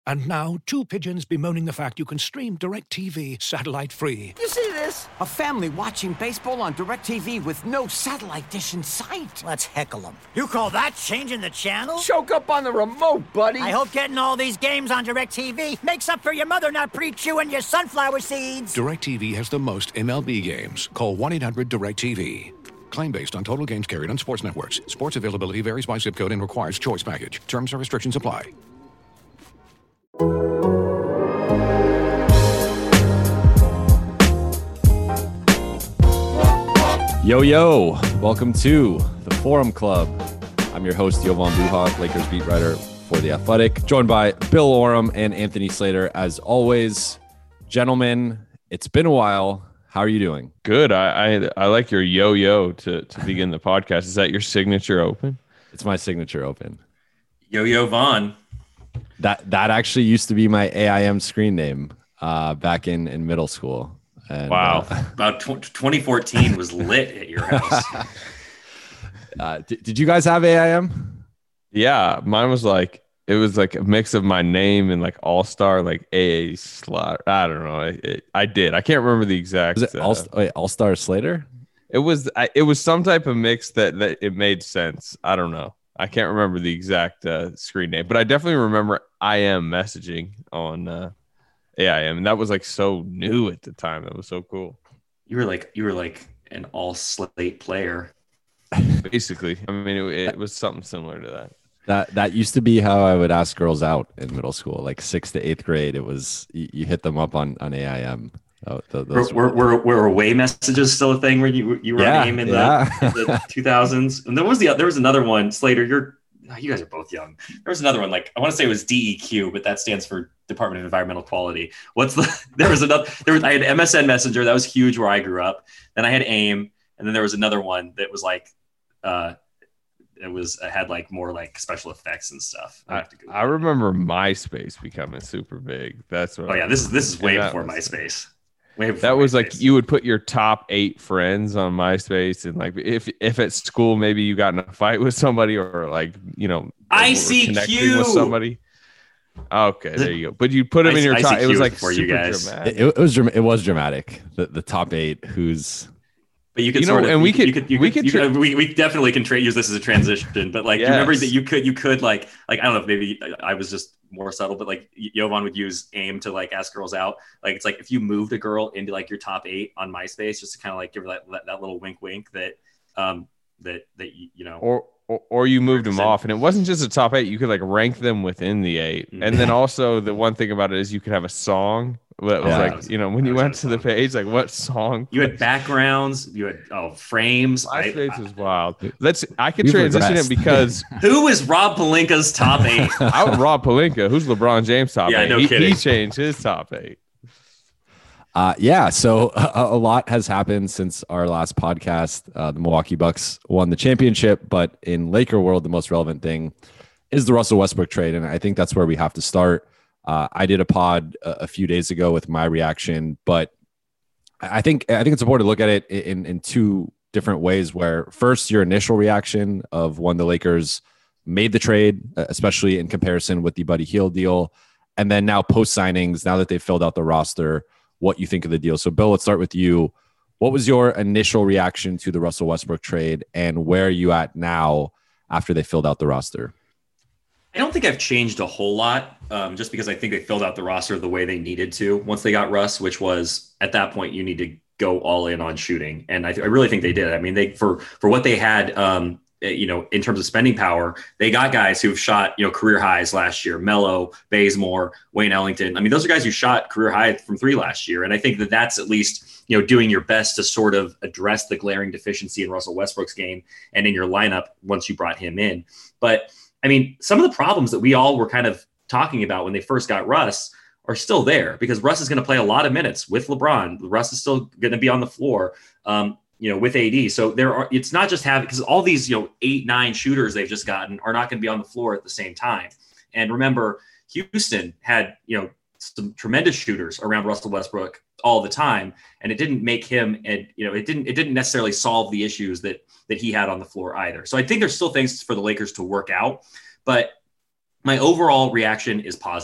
And now, two pigeons bemoaning the fact you can stream DirecTV satellite-free. You see this? A family watching baseball on DirecTV with no satellite dish in sight. Let's heckle them. You call that changing the channel? Choke up on the remote, buddy. I hope getting all these games on DirecTV makes up for your mother not pre-chewing your sunflower seeds. DirecTV has the most MLB games. Call 1-800-DirecTV. Claim based on total games carried on sports networks. Sports availability varies by zip code and requires choice package. Terms and restrictions apply. Yo, welcome to the Forum Club. I'm your host, Jovan Buha, Lakers beat writer for The Athletic, joined by Bill Oram and Anthony Slater. As always, gentlemen, it's been a while. How are you doing? Good. I like your yo-yo to begin the podcast. Is that your signature open? It's my signature open. Yo-Yo Vaughn. That actually used to be my AIM screen name back in middle school. And, wow. About 2014 was lit at your house. Did you guys have AIM? Yeah, mine was like, it was like a mix of my name and like All-Star, like AA slot. I don't know. I did. I can't remember the exact. Was it All-Star Slater? It was some type of mix that it made sense. I don't know. I can't remember the exact screen name, but I definitely remember IM messaging on AIM, and that was like so new at the time. That was so cool. You were like an all slate player. Basically, I mean, it was something similar to that. That used to be how I would ask girls out in middle school, like 6th to 8th grade. It was you hit them up on AIM. Were away messages still a thing where you were on AIM in the 2000s? And there was another one. Slater, you guys are both young. There was another one, like I want to say it was DEQ, but that stands for Department of Environmental Quality. I had MSN Messenger, that was huge where I grew up. Then I had AIM, and then there was another one that was like it had like more like special effects and stuff. I remember MySpace becoming super big. That's what. Oh yeah, this is way before MySpace. That was like you would put your top 8 friends on MySpace, and like if at school maybe you got in a fight with somebody or like ICQ connecting with somebody. Okay, there you go. But you put them in your top. It was like for you guys. Dramatic. It was dramatic. The top 8 who's. But you could we definitely can use this as a transition. But like, yes. You remember that you could like I don't know if maybe I was just more subtle, but like Jovan would use AIM to like ask girls out. Like it's like if you moved a girl into like your top 8 on MySpace, just to kind of like give her that little wink that you know. Or you moved them off, and it wasn't just a top 8. You could like rank them within the 8, and then also the one thing about it is you could have a song that was when you went to the page, like what song? You had backgrounds, you had frames. MySpace was wild. I could transition it because who is Rob Pelinka's top 8? Rob Pelinka, who's LeBron James' top 8? No kidding. He changed his top 8. So a lot has happened since our last podcast. The Milwaukee Bucks won the championship, but in Laker world, the most relevant thing is the Russell Westbrook trade, and I think that's where we have to start. I did a pod a few days ago with my reaction, but I think it's important to look at it in two different ways. Where first, your initial reaction of when the Lakers made the trade, especially in comparison with the Buddy Hield deal, and then now post signings, now that they've filled out the roster, what you think of the deal. So Bill, let's start with you. What was your initial reaction to the Russell Westbrook trade, and where are you at now after they filled out the roster? I don't think I've changed a whole lot, just because I think they filled out the roster the way they needed to once they got Russ, which was at that point you need to go all in on shooting. And I really think they did. I mean, they for what they had, in terms of spending power, they got guys who've shot, career highs last year. Melo, Bazemore, Wayne Ellington. I mean, those are guys who shot career high from 3 last year. And I think that's at least, doing your best to sort of address the glaring deficiency in Russell Westbrook's game and in your lineup once you brought him in. But I mean, some of the problems that we all were kind of talking about when they first got Russ are still there, because Russ is going to play a lot of minutes with LeBron. Russ is still going to be on the floor. With AD. So it's not just because all these, 8-9 shooters they've just gotten are not going to be on the floor at the same time. And remember, Houston had, some tremendous shooters around Russell Westbrook all the time. And it didn't make him, it didn't necessarily solve the issues that he had on the floor either. So I think there's still things for the Lakers to work out, but my overall reaction is positive.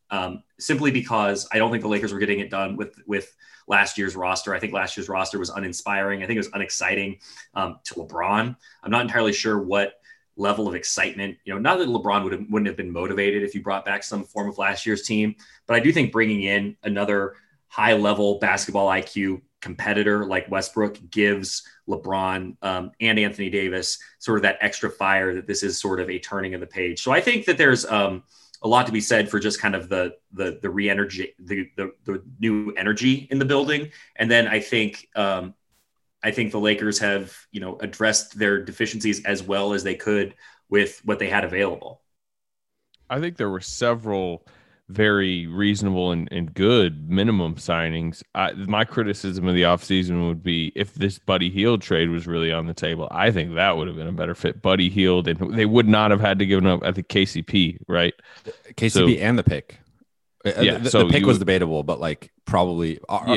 simply because I don't think the Lakers were getting it done with last year's roster. I think last year's roster was uninspiring. I think it was unexciting to LeBron. I'm not entirely sure what level of excitement, not that LeBron wouldn't have been motivated if you brought back some form of last year's team, but I do think bringing in another high level basketball IQ competitor like Westbrook gives LeBron and Anthony Davis sort of that extra fire that this is sort of a turning of the page. So I think that there's a lot to be said for just kind of the re-energy, the new energy in the building. And then I think the Lakers have, addressed their deficiencies as well as they could with what they had available. I think there were several very reasonable and good minimum signings. My criticism of the offseason would be if this Buddy Hield trade was really on the table, I think that would have been a better fit. Buddy Hield, and they would not have had to give up, I think, KCP, right? KCP and the pick. Yeah, the pick was debatable, but possibly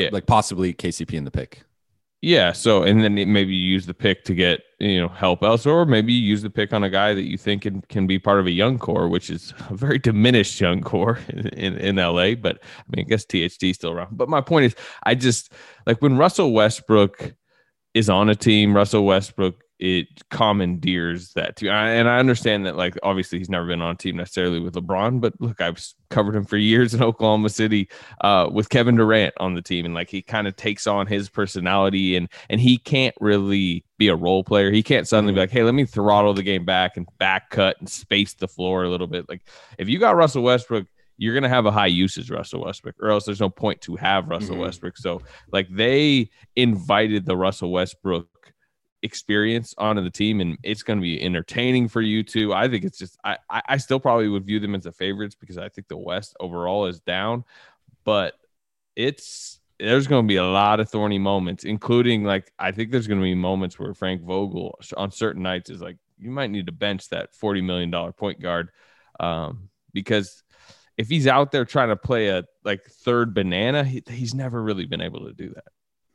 KCP and the pick. Yeah. So, and then maybe you use the pick to get, help elsewhere, or maybe you use the pick on a guy that you think can be part of a young core, which is a very diminished young core in LA. But I guess THT is still around. But my point is, I just like when Russell Westbrook is on a team, it commandeers that team. And I understand that, obviously he's never been on a team necessarily with LeBron, but look, I've covered him for years in Oklahoma City with Kevin Durant on the team. And he kind of takes on his personality and he can't really be a role player. He can't suddenly be like, hey, let me throttle the game back and back cut and space the floor a little bit. If you got Russell Westbrook, you're going to have a high usage Russell Westbrook, or else there's no point to have Russell Westbrook. So they invited the Russell Westbrook experience onto the team, and it's going to be entertaining for you too. I think it's just I still probably would view them as the favorites because I think the West overall is down, but there's going to be a lot of thorny moments, including I think there's going to be moments where Frank Vogel on certain nights is you might need to bench that $40 million point guard because if he's out there trying to play a third banana, he's never really been able to do that.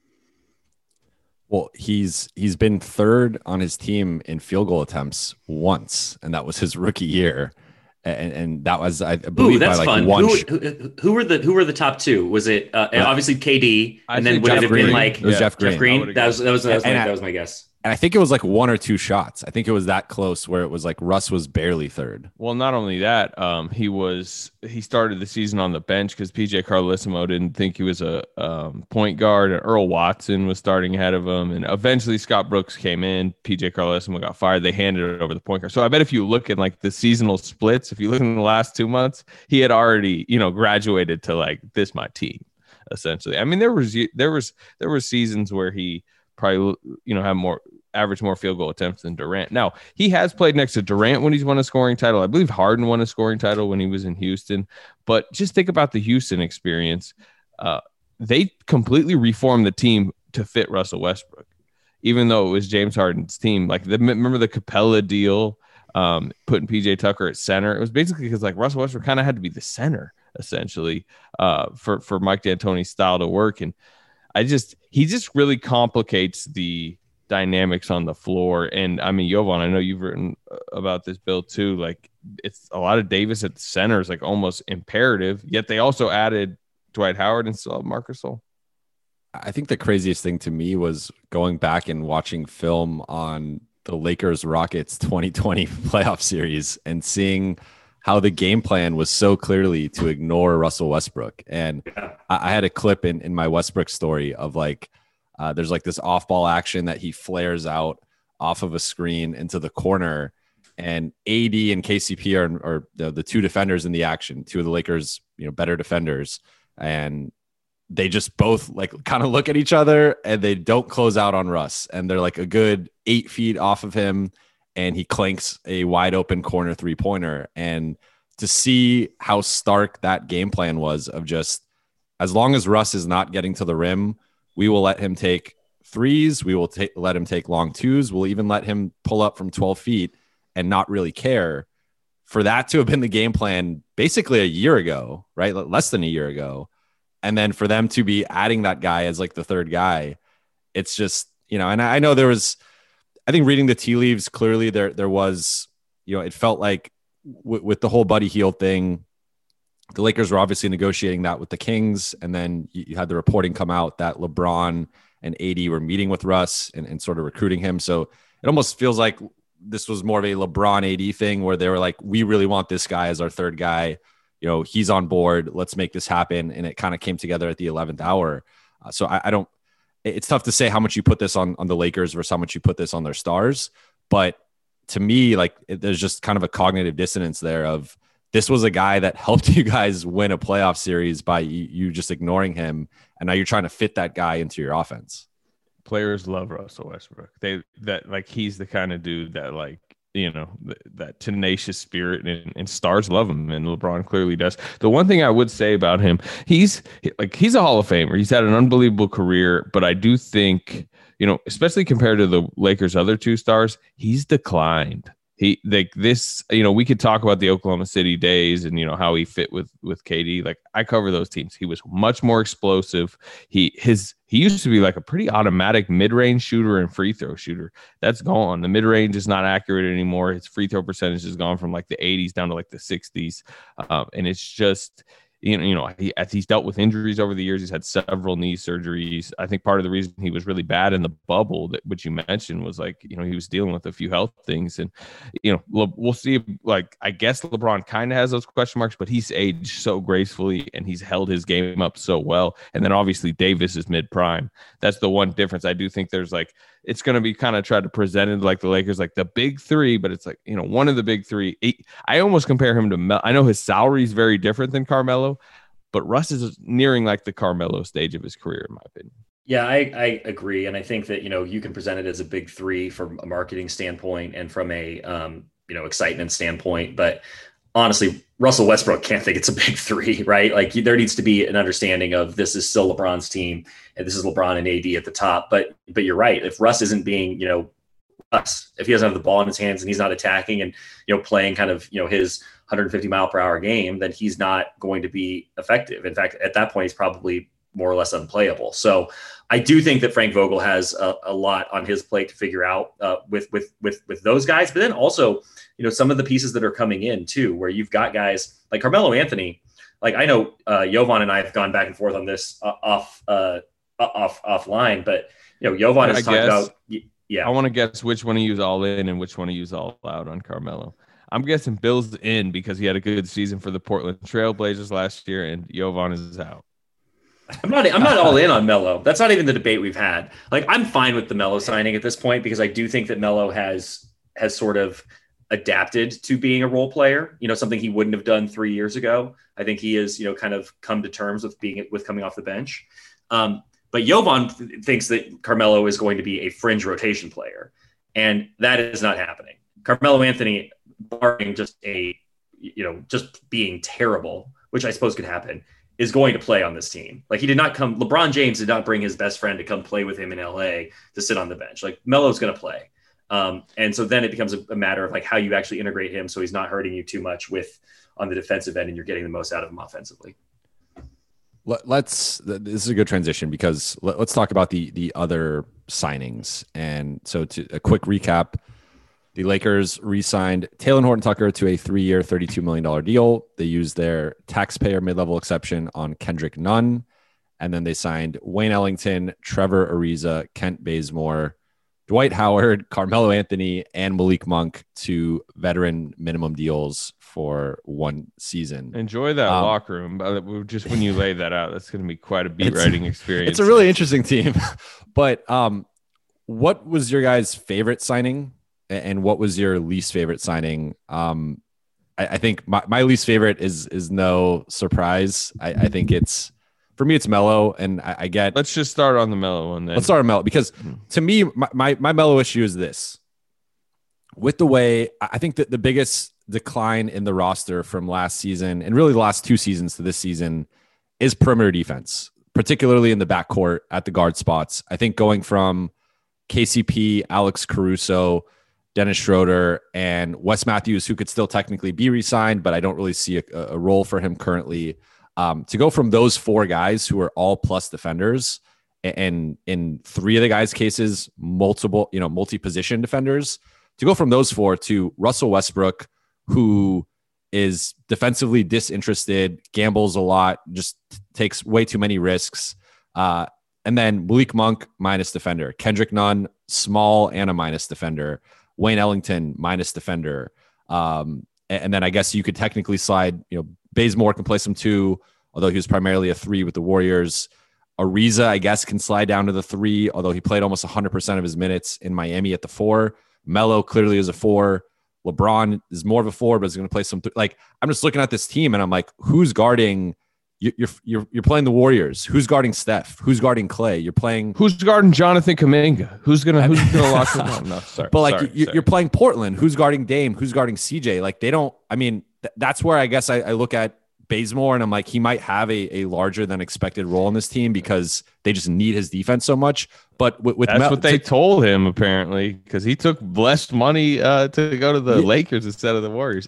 Well, he's been third on his team in field goal attempts once, and that was his rookie year, and that was, I believe, that's by fun. one. Who were the top two? Was it obviously KD, and then would it have been it was Jeff Green? That was my guess. And I think it was one or two shots. I think it was that close where it was Russ was barely third. Well, not only that, he started the season on the bench because PJ Carlesimo didn't think he was a point guard, and Earl Watson was starting ahead of him. And eventually Scott Brooks came in. PJ Carlesimo got fired. They handed it over the point guard. So I bet if you look at the seasonal splits, if you look in the last 2 months, he had already, graduated to this my team, essentially. I mean, there was seasons where he probably have average more field goal attempts than Durant. Now, he has played next to Durant when he's won a scoring title. I believe Harden won a scoring title when he was in Houston. But just think about the Houston experience. They completely reformed the team to fit Russell Westbrook, even though it was James Harden's team. Remember the Capella deal, putting PJ Tucker at center? It was basically because Russell Westbrook kind of had to be the center essentially for Mike D'Antoni's style to work. And he just really complicates the dynamics on the floor. And I mean, Jovan, I know you've written about this, Bill, too. It's a lot of Davis at the center is almost imperative, yet they also added Dwight Howard and still have Marc Gasol. I think the craziest thing to me was going back and watching film on the Lakers Rockets 2020 playoff series and seeing how the game plan was so clearly to ignore Russell Westbrook. And I had a clip in my Westbrook story of there's this off ball action that he flares out off of a screen into the corner, and AD and KCP are the two defenders in the action, two of the Lakers, better defenders. And they just both kind of look at each other and they don't close out on Russ. And they're a good 8 feet off of him. And he clanks a wide open corner 3-pointer. And to see how stark that game plan was of just, as long as Russ is not getting to the rim, we will let him take threes. We will let him take long twos. We'll even let him pull up from 12 feet and not really care. For that to have been the game plan basically a year ago, right? Less than a year ago. And then for them to be adding that guy as the third guy, it's just, and I know there was, I think reading the tea leaves, clearly there was, it felt like with the whole Buddy Hield thing, the Lakers were obviously negotiating that with the Kings. And then you had the reporting come out that LeBron and AD were meeting with Russ and sort of recruiting him. So it almost feels like this was more of a LeBron AD thing where they were like, we really want this guy as our third guy. He's on board. Let's make this happen. And it kind of came together at the 11th hour. So I don't, it's tough to say how much you put this on the Lakers versus how much you put this on their stars. But to me, like there's just kind of a cognitive dissonance there of this was a guy that helped you guys win a playoff series by you just ignoring him. And now you're trying to fit that guy into your offense. Players love Russell Westbrook. He's the kind of dude that that tenacious spirit and stars love him, and LeBron clearly does. The one thing I would say about him, he's a Hall of Famer. He's had an unbelievable career, but I do think, especially compared to the Lakers' other two stars, he's declined. We could talk about the Oklahoma City days and how he fit with KD. Like, I cover those teams. He was much more explosive. He used to be like a pretty automatic mid-range shooter and free throw shooter. That's gone. The mid-range is not accurate anymore. His free throw percentage has gone from like the 80s down to like the 60s. And it's just, as he's dealt with injuries over the years, he's had several knee surgeries. I think part of the reason he was really bad in the bubble, which you mentioned, was like, he was dealing with a few health things. And, we'll see. Like, I guess LeBron kind of has those question marks, but he's aged so gracefully and he's held his game up so well. And then obviously Davis is mid-prime. That's the one difference. I do think there's it's going to be kind of tried to present it like the Lakers, like the big three, but it's like, one of the big three. I almost compare him to I know his salary is very different than Carmelo, but Russ is nearing like the Carmelo stage of his career, in my opinion. Yeah, I agree. And I think that, you can present it as a big three from a marketing standpoint and from a, excitement standpoint. But honestly, Russell Westbrook can't think it's a big three, right? Like, there needs to be an understanding of this is still LeBron's team and this is LeBron and AD at the top. But you're right. If Russ isn't being, Russ, if he doesn't have the ball in his hands and he's not attacking and, playing kind of, his 150-mile-per-hour game, then he's not going to be effective. In fact, at that point, he's probably more or less unplayable. So I do think that Frank Vogel has a lot on his plate to figure out with those guys. But then also, some of the pieces that are coming in too, where you've got guys like Carmelo Anthony. Like, I know Jovan and I have gone back and forth on this offline, but Jovan has talked about. Yeah, I want to guess which one to use all in and which one to use all out on Carmelo. I'm guessing Bill's in because he had a good season for the Portland Trailblazers last year, and Jovan is out. I'm not all in on Melo. That's not even the debate we've had. Like, I'm fine with the Melo signing at this point because I do think that Melo has sort of adapted to being a role player, something he wouldn't have done 3 years ago. I think he has, kind of come to terms with coming off the bench. But Jovan thinks that Carmelo is going to be a fringe rotation player, and that is not happening. Carmelo Anthony, barring just just being terrible, which I suppose could happen, is going to play on this team. Like, LeBron James did not bring his best friend to come play with him in LA to sit on the bench. Like, Melo's going to play. And so then it becomes a matter of like how you actually integrate him so he's not hurting you too much on the defensive end and you're getting the most out of him offensively. This is a good transition because let's talk about the other signings. And so a quick recap, the Lakers re-signed Talen Horton-Tucker to a 3-year, $32 million deal. They used their taxpayer mid-level exception on Kendrick Nunn. And then they signed Wayne Ellington, Trevor Ariza, Kent Bazemore, Dwight Howard, Carmelo Anthony, and Malik Monk to veteran minimum deals for 1 season. Enjoy that locker room. Just when you lay that out, that's going to be quite a beat writing experience. It's a really interesting team. But what was your guys' favorite signing? And what was your least favorite signing? I think my least favorite is no surprise. I think for me, it's Melo, and I get. Let's just start on the Melo one then. Let's start on Melo because to me, my Melo issue is this. With the way I think that the biggest decline in the roster from last season and really the last 2 seasons to this season is perimeter defense, particularly in the backcourt at the guard spots. I think going from KCP, Alex Caruso, Dennis Schroeder, and Wes Matthews, who could still technically be re-signed, but I don't really see a role for him currently. To go from those 4 guys who are all plus defenders, and in 3 of the guys' cases, multi-position defenders, to go from those 4 to Russell Westbrook, who is defensively disinterested, gambles a lot, just takes way too many risks. And then Malik Monk, minus defender. Kendrick Nunn, small and a minus defender. Wayne Ellington, minus defender. And then I guess you could technically slide, Bazemore can play some 2, although he was primarily a 3 with the Warriors. Ariza, I guess, can slide down to the 3, although he played almost 100% of his minutes in Miami at the 4. Melo clearly is a 4. LeBron is more of a 4, but is going to play some. I'm just looking at this team and I'm like, who's guarding? You're playing the Warriors. Who's guarding Steph? Who's guarding Clay? You're playing. Who's guarding Jonathan Kuminga? Who's gonna lock him down? No, sorry. But you're playing Portland. Who's guarding Dame? Who's guarding CJ? Like they don't. I mean, that's where I guess I look at Bazemore and I'm like, he might have a larger than expected role in this team because they just need his defense so much. But with that's what they told him apparently, because he took less money to go to the Lakers instead of the Warriors.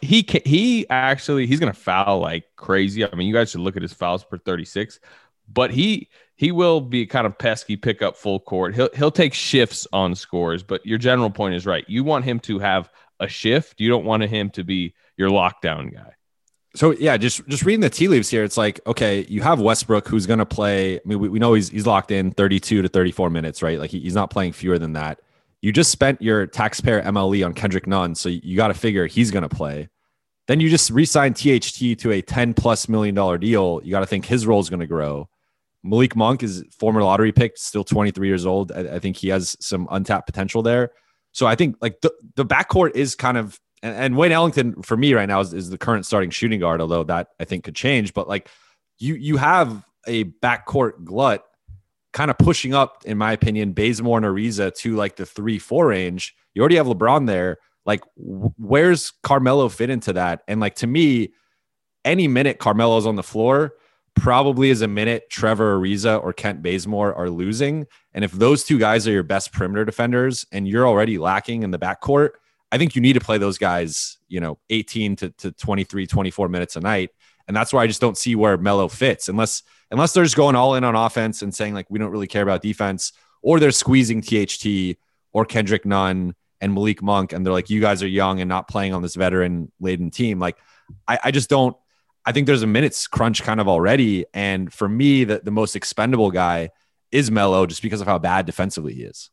He actually he's gonna foul like crazy. I mean, you guys should look at his fouls per 36, but he will be kind of pesky, pick up full court. He'll take shifts on scores, but your general point is right. You want him to have a shift. You don't want him to be your lockdown guy. So yeah, just reading the tea leaves here, it's like, okay, you have Westbrook who's going to play. I mean, we know he's locked in 32 to 34 minutes, right? Like he's not playing fewer than that. You just spent your taxpayer MLE on Kendrick Nunn, so you got to figure he's going to play. Then you just re-signed THT to a $10+ million deal. You got to think his role is going to grow. Malik Monk is former lottery pick, still 23 years old. I think he has some untapped potential there. So I think like the backcourt is kind of. And Wayne Ellington, for me right now, is the current starting shooting guard, although that I think could change. But like you have a backcourt glut kind of pushing up, in my opinion, Bazemore and Ariza to like the 3-4 range. You already have LeBron there. Like, where's Carmelo fit into that? And like, to me, any minute Carmelo's on the floor probably is a minute Trevor Ariza or Kent Bazemore are losing. And if those two guys are your best perimeter defenders and you're already lacking in the backcourt, I think you need to play those guys, 18 to 23, 24 minutes a night. And that's where I just don't see where Melo fits unless they're just going all in on offense and saying like, we don't really care about defense, or they're squeezing THT or Kendrick Nunn and Malik Monk. And they're like, you guys are young and not playing on this veteran laden team. Like, I just don't, I think there's a minutes crunch kind of already. And for me, the most expendable guy is Melo just because of how bad defensively he is.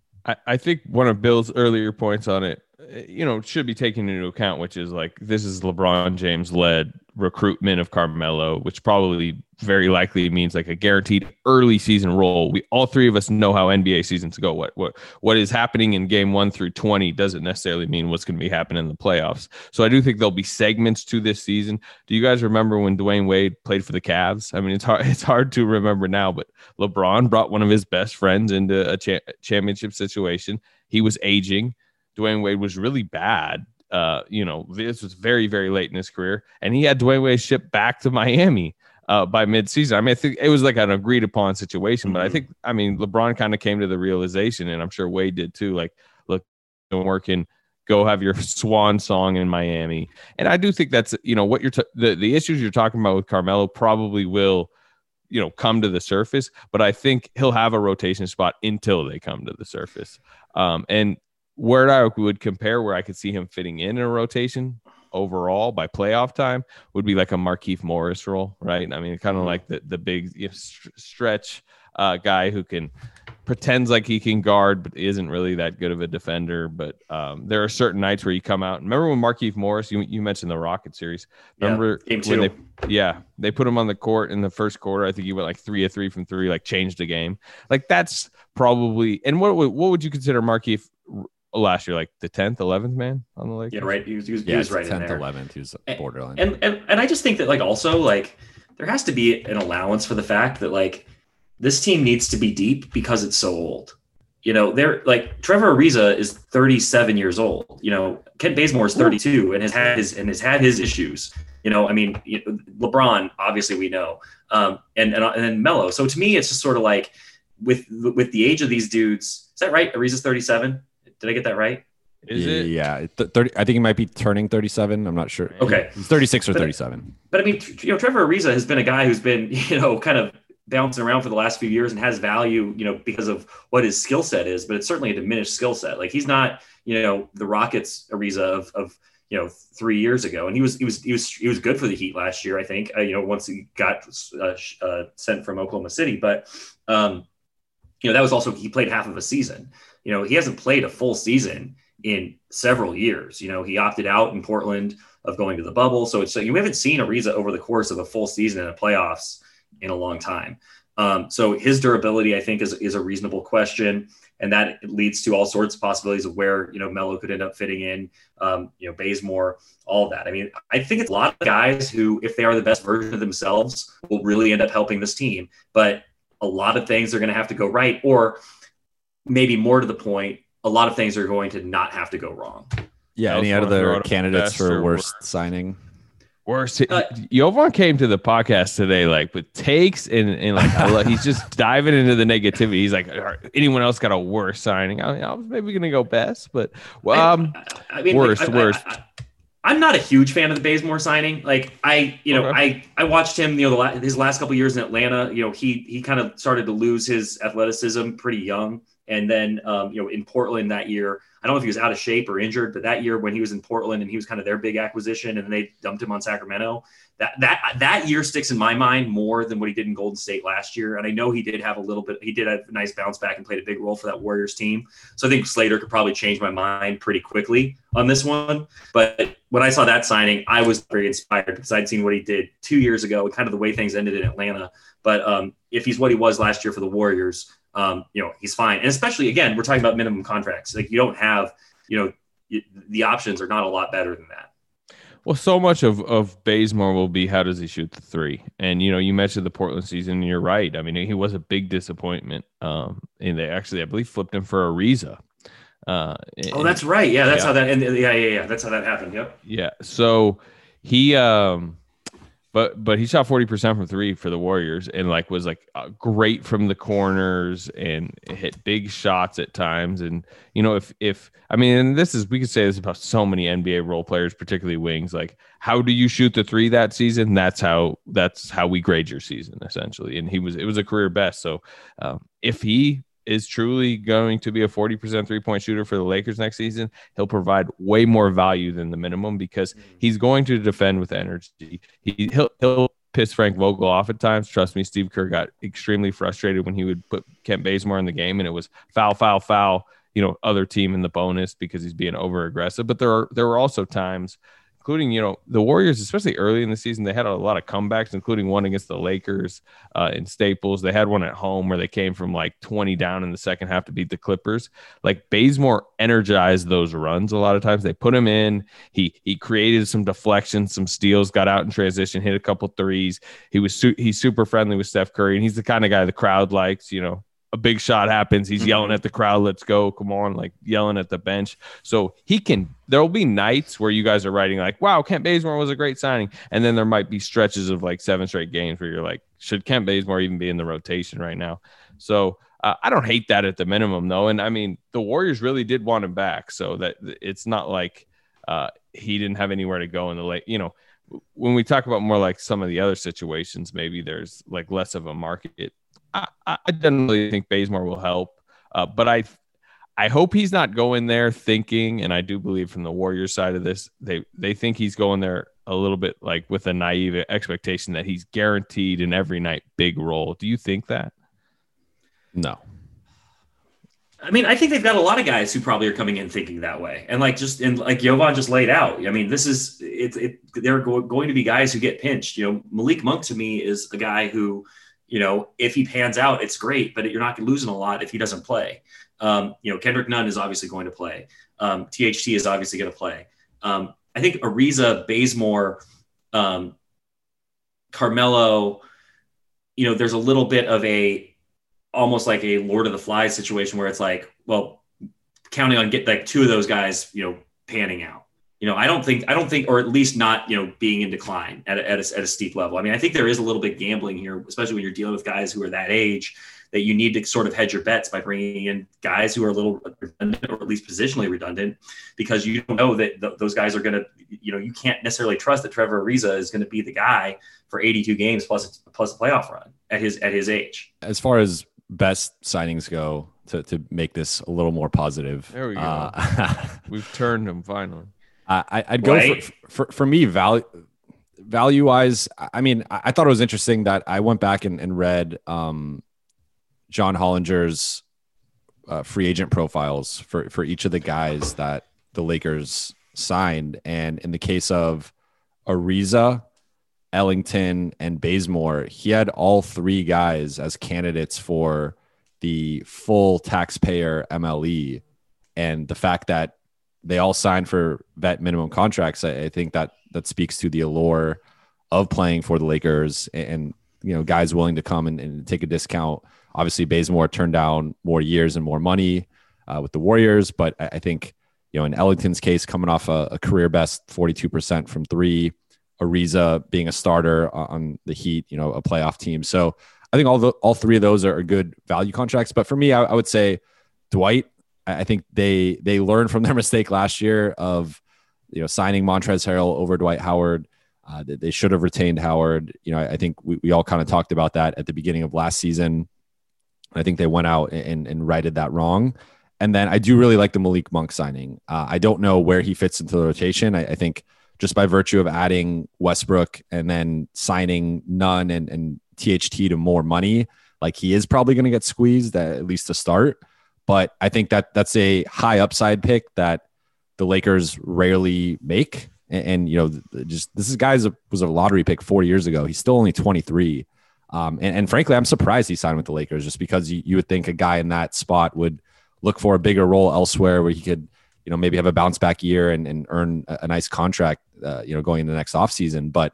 I think one of Bill's earlier points on it, should be taken into account, which is like, this is LeBron James led recruitment of Carmelo, which probably very likely means like a guaranteed early season role. We all three of us know how NBA seasons go. What is happening in game 1 through 20 doesn't necessarily mean what's going to be happening in the playoffs. So I do think there'll be segments to this season. Do you guys remember when Dwayne Wade played for the Cavs? I mean, it's hard to remember now, but LeBron brought one of his best friends into a championship situation. He was aging. Dwayne Wade was really bad. This was very, very late in his career, and he had Dwayne Wade shipped back to Miami by midseason. I mean, I think it was like an agreed upon situation, but I think LeBron kind of came to the realization, and I'm sure Wade did too. Like, look, don't work in, go have your swan song in Miami. And I do think that's, what you're, the issues you're talking about with Carmelo probably will, come to the surface, but I think he'll have a rotation spot until they come to the surface. And where I would compare where I could see him fitting in a rotation overall by playoff time would be like a Markieff Morris role, right? I mean, kind of like the big stretch guy who pretends like he can guard, but isn't really that good of a defender. But there are certain nights where you come out. Remember when Markieff Morris, you mentioned the Rocket series. Remember game 2. They put him on the court in the first quarter. I think he went like 3 of 3 from 3, like changed the game. Like that's probably, and what would you consider Markieff last year, like the 10th, 11th man on the Lakers? Yeah, right. He was right 10th, in there. 11th. He was borderline. And I just think that like also like there has to be an allowance for the fact that like this team needs to be deep because it's so old. They're like Trevor Ariza is 37 years old. Kent Bazemore is 32 and has had his issues. LeBron obviously we know, and then Melo. So to me, it's just sort of like with the age of these dudes. Is that right? Ariza's 37. Did I get that right? Is it? Yeah, 30. I think he might be turning 37. I'm not sure. Okay, he's 36 or 37. But I mean, Trevor Ariza has been a guy who's been, kind of bouncing around for the last few years and has value, because of what his skill set is. But it's certainly a diminished skill set. Like he's not, the Rockets Ariza of 3 years ago, and he was good for the Heat last year, I think. Once he got sent from Oklahoma City, but that was also, he played half of a season. He hasn't played a full season in several years. He opted out in Portland of going to the bubble, so you haven't seen Ariza over the course of a full season in the playoffs in a long time. So his durability, I think, is a reasonable question. And that leads to all sorts of possibilities of where, Melo could end up fitting in, Bazemore, all of that. I mean, I think it's a lot of guys who, if they are the best version of themselves, will really end up helping this team. But a lot of things are going to have to go right, or maybe more to the point, a lot of things are going to not have to go wrong. Yeah. Any other candidates for worst signing? Worst. Jovan came to the podcast today, like with takes and like he's just diving into the negativity. He's like, anyone else got a worse signing? I was maybe going to go best, but worst. I'm not a huge fan of the Bazemore signing. Like I watched him, his last couple of years in Atlanta. He kind of started to lose his athleticism pretty young, and then in Portland that year, I don't know if he was out of shape or injured, but that year when he was in Portland and he was kind of their big acquisition, and they dumped him on Sacramento, that year sticks in my mind more than what he did in Golden State last year. And I know he did have a nice bounce back and played a big role for that Warriors team. So I think Slater could probably change my mind pretty quickly on this one. But when I saw that signing, I was very inspired because I'd seen what he did 2 years ago and kind of the way things ended in Atlanta. But if he's what he was last year for the Warriors, he's fine. And especially, again, we're talking about minimum contracts. Like you don't have, the options are not a lot better than that. Well, so much of Bazemore will be, how does he shoot the three? And, you mentioned the Portland season, and you're right. I mean, he was a big disappointment. And they actually, I believe, flipped him for Ariza. That's right. Yeah, that's how that ended. Yeah. That's how that happened. Yep. Yeah. So he, but he shot 40% from three for the Warriors, and was great from the corners and hit big shots at times. And and we could say this about so many NBA role players, particularly wings. Like, how do you shoot the three that season? That's how we grade your season, essentially. And it was a career best. So if he is truly going to be a 40% 3-point shooter for the Lakers next season, he'll provide way more value than the minimum because he's going to defend with energy. He'll piss Frank Vogel off at times. Trust me, Steve Kerr got extremely frustrated when he would put Kent Bazemore in the game, and it was foul, other team in the bonus because he's being over aggressive. But there were also times, including, the Warriors, especially early in the season, they had a lot of comebacks, including one against the Lakers in Staples. They had one at home where they came from 20 down in the second half to beat the Clippers. Like, Bazemore energized those runs a lot of times. They put him in. He created some deflections, some steals, got out in transition, hit a couple threes. He's super friendly with Steph Curry, and he's the kind of guy the crowd likes. A big shot happens, he's yelling at the crowd, let's go, come on, yelling at the bench. So there'll be nights where you guys are writing wow, Kent Bazemore was a great signing. And then there might be stretches of 7 straight games where you're like, should Kent Bazemore even be in the rotation right now? So I don't hate that at the minimum, though. And I mean, the Warriors really did want him back. So that it's not like he didn't have anywhere to go in the late, when we talk about more some of the other situations, maybe there's less of a market. I generally think Bazemore will help, but I hope he's not going there thinking, and I do believe from the Warriors side of this, they think he's going there a little bit with a naive expectation that he's guaranteed an every night big role. Do you think that? No. I mean, I think they've got a lot of guys who probably are coming in thinking that way, and like Jovan just laid out. I mean, they're going to be guys who get pinched. Malik Monk to me is a guy who, if he pans out, it's great, but you're not losing a lot if he doesn't play. Kendrick Nunn is obviously going to play. THT is obviously going to play. I think Ariza, Bazemore, Carmelo, there's a little bit of almost like a Lord of the Flies situation where it's counting on get two of those guys, panning out. I don't think, or at least not, being in decline at a steep level. I mean, I think there is a little bit gambling here, especially when you're dealing with guys who are that age, that you need to sort of hedge your bets by bringing in guys who are a little redundant, or at least positionally redundant, because you don't know that those guys are going to, you can't necessarily trust that Trevor Ariza is going to be the guy for 82 games plus a playoff run at his age. As far as best signings go, to make this a little more positive. There we go. We've turned him finally. I'd go for me value wise. I mean, I thought it was interesting that I went back and read John Hollinger's free agent profiles for each of the guys that the Lakers signed. And in the case of Ariza, Ellington, and Bazemore, he had all three guys as candidates for the full taxpayer MLE. And the fact that they all signed for vet minimum contracts, I think that speaks to the allure of playing for the Lakers and guys willing to come and take a discount. Obviously, Bazemore turned down more years and more money with the Warriors, but I think in Ellington's case, coming off a career best 42% from three, Ariza being a starter on the Heat, a playoff team. So I think all three of those are good value contracts. But for me, I would say Dwight. I think they learned from their mistake last year of signing Montrezl Harrell over Dwight Howard. They should have retained Howard. I think we all kind of talked about that at the beginning of last season. I think they went out and righted that wrong. And then I do really like the Malik Monk signing. I don't know where he fits into the rotation. I think just by virtue of adding Westbrook and then signing Nunn and THT to more money, like he is probably going to get squeezed at least to start. But I think that's a high upside pick that the Lakers rarely make. And just this was a lottery pick 4 years ago. He's still only 23. And frankly, I'm surprised he signed with the Lakers just because you would think a guy in that spot would look for a bigger role elsewhere where he could, maybe have a bounce back year and earn a nice contract, going into the next offseason. But,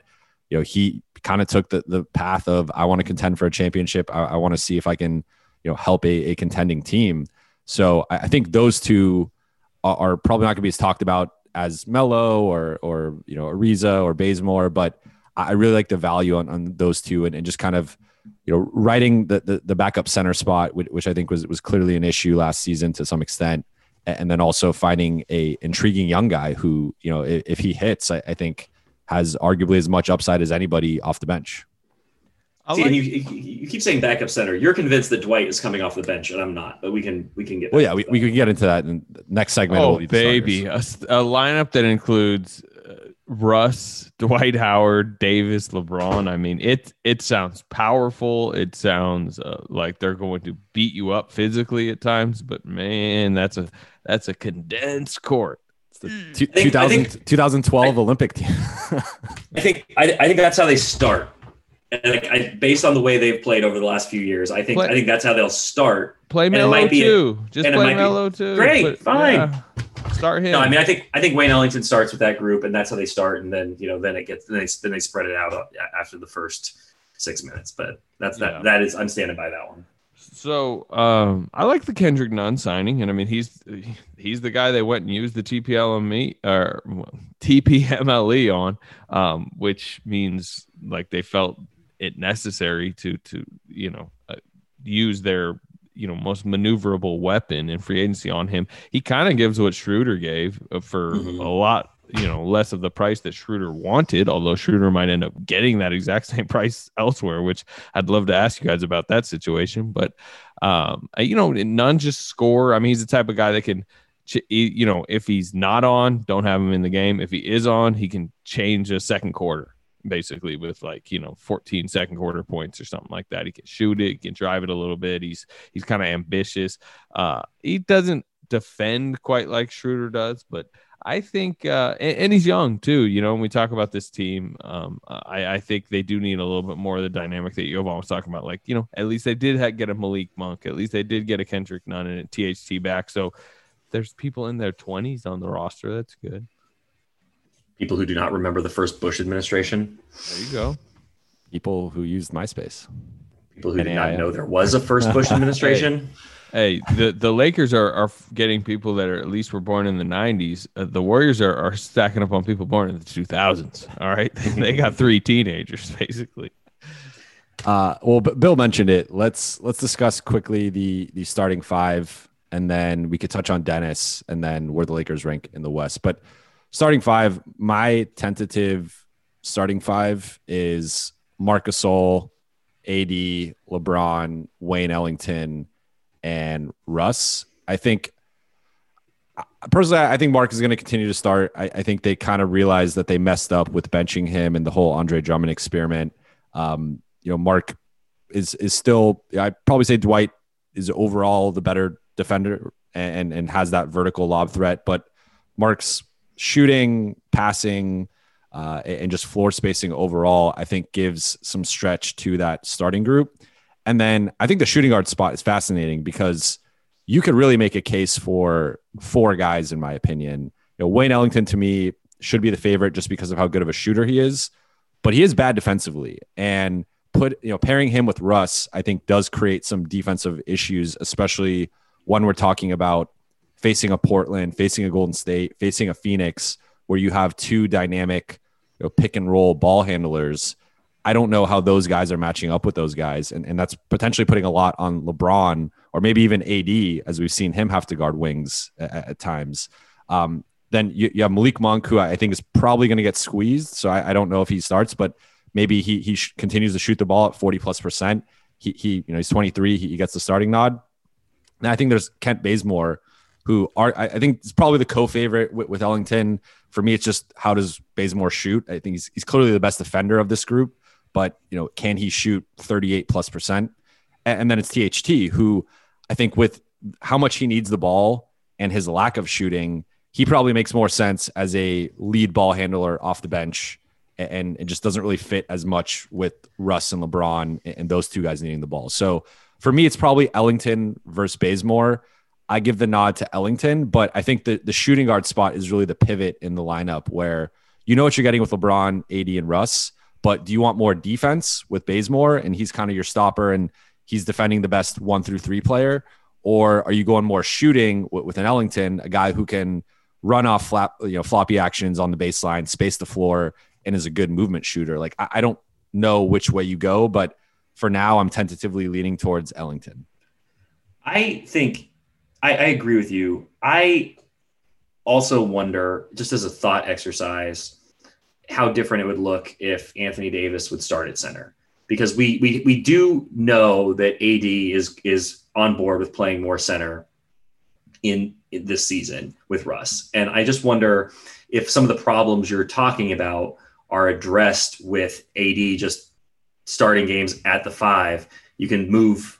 he kind of took the path of, I want to contend for a championship. I want to see if I can, help a contending team. So I think those two are probably not going to be as talked about as Melo or Ariza or Bazemore, but I really like the value on those two and just kind of, riding the backup center spot, which I think was clearly an issue last season to some extent. And then also finding a intriguing young guy who, if he hits, I think has arguably as much upside as anybody off the bench. And you keep saying backup center. You're convinced that Dwight is coming off the bench, and I'm not. But we can get. Well, yeah, we can get into that in the next segment. Oh, baby, a lineup that includes Russ, Dwight Howard, Davis, LeBron. I mean, it sounds powerful. It sounds like they're going to beat you up physically at times. But man, that's a condensed court. It's the 2012 Olympic team. I think that's how they start. And based on the way they've played over the last few years, I think that's how they'll start. Play Melo too. Just play Melo too. Great, fine. Yeah. Start him. No, I mean, I think Wayne Ellington starts with that group, and that's how they start. And then then they spread it out after the first 6 minutes. But that is I'm standing by that one. So I like the Kendrick Nunn signing, and I mean he's the guy they went and used the TPMLE on, which means like they felt it necessary to use their most maneuverable weapon in free agency on him. He kind of gives what Schroeder gave for a lot less of the price that Schroeder wanted, although Schroeder might end up getting that exact same price elsewhere, which I'd love to ask you guys about that situation. But Nunn just score. I mean, he's the type of guy that can if he's not on, don't have him in the game. If he is on, he can change a second quarter basically with 14 second quarter points or something like that. He can shoot it, he can drive it a little bit. He's kind of ambitious. He doesn't defend quite like Schroeder does, but I think and he's young too, when we talk about this team, I think they do need a little bit more of the dynamic that Jovan was talking about. At least they did get a Malik Monk. At least they did get a Kendrick Nunn and a THT back. So there's people in their 20s on the roster. That's good. People who do not remember the first Bush administration. There you go. People who used MySpace. People who did not know there was a first Bush administration. Hey, the Lakers are getting people that were born in the 90s. The Warriors are stacking up on people born in the 2000s. All right. They got 3 teenagers, basically. Well, Bill mentioned it. Let's discuss quickly the starting 5, and then we could touch on Dennis and then where the Lakers rank in the West. But starting 5, my tentative starting 5 is Marc Gasol, AD, LeBron, Wayne Ellington, and Russ. I think Personally, I think Mark is going to continue to start. I think they kind of realized that they messed up with benching him and the whole Andre Drummond experiment. Mark is still, I'd probably say Dwight is overall the better defender and has that vertical lob threat, but Mark's shooting, passing, and just floor spacing overall, I think gives some stretch to that starting group. And then I think the shooting guard spot is fascinating because you could really make a case for 4 guys, in my opinion. Wayne Ellington, to me, should be the favorite just because of how good of a shooter he is, but he is bad defensively. And pairing him with Russ, I think does create some defensive issues, especially when we're talking about facing a Portland, facing a Golden State, facing a Phoenix, where you have 2 dynamic pick and roll ball handlers. I don't know how those guys are matching up with those guys. And that's potentially putting a lot on LeBron or maybe even AD, as we've seen him have to guard wings at times. Then you have Malik Monk, who I think is probably going to get squeezed. So I don't know if he starts, but maybe he continues to shoot the ball at 40+%. He's 23. He gets the starting nod. And I think there's Kent Bazemore, who I think is probably the co-favorite with Ellington. For me, it's just how does Bazemore shoot? I think he's clearly the best defender of this group. But, can he shoot 38+%? And then it's THT, who I think with how much he needs the ball and his lack of shooting, he probably makes more sense as a lead ball handler off the bench. And it just doesn't really fit as much with Russ and LeBron and those 2 guys needing the ball. So for me, it's probably Ellington versus Bazemore. I give the nod to Ellington, but I think the shooting guard spot is really the pivot in the lineup where what you're getting with LeBron, AD, and Russ. But do you want more defense with Bazemore and he's kind of your stopper and he's defending the best 1 through 3 player? Or are you going more shooting with an Ellington, a guy who can run off floppy actions on the baseline, space the floor, and is a good movement shooter? Like, I don't know which way you go, but for now I'm tentatively leaning towards Ellington. I think I agree with you. I also wonder, just as a thought exercise, how different it would look if Anthony Davis would start at center, because we do know that AD is on board with playing more center in this season with Russ. And I just wonder if some of the problems you're talking about are addressed with AD just starting games at the 5. You can move,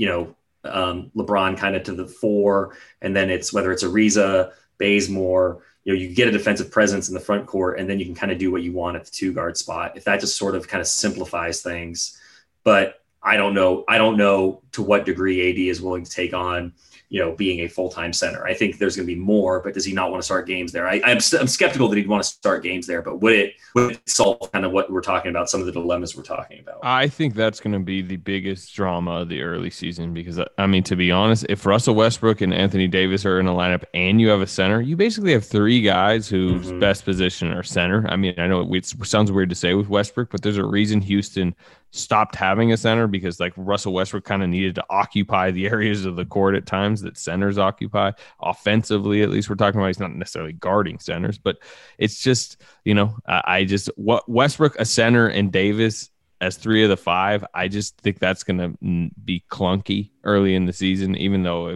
LeBron kind of to the 4, and then it's whether it's Ariza, Bazemore, you get a defensive presence in the front court, and then you can kind of do what you want at the 2 guard spot. If that just sort of kind of simplifies things, but I don't know to what degree AD is willing to take on, being a full-time center. I think there's going to be more, but does he not want to start games there? I'm skeptical that he'd want to start games there, but would it solve kind of what we're talking about, some of the dilemmas we're talking about? I think that's going to be the biggest drama of the early season because, to be honest, if Russell Westbrook and Anthony Davis are in a lineup and you have a center, you basically have 3 guys whose best position are center. I know it sounds weird to say with Westbrook, but there's a reason Houston stopped having a center because Russell Westbrook kind of needed to occupy the areas of the court at times that centers occupy offensively. At least we're talking about, he's not necessarily guarding centers, but it's just, Westbrook a center and Davis as 3 of the 5. I just think that's going to be clunky early in the season, even though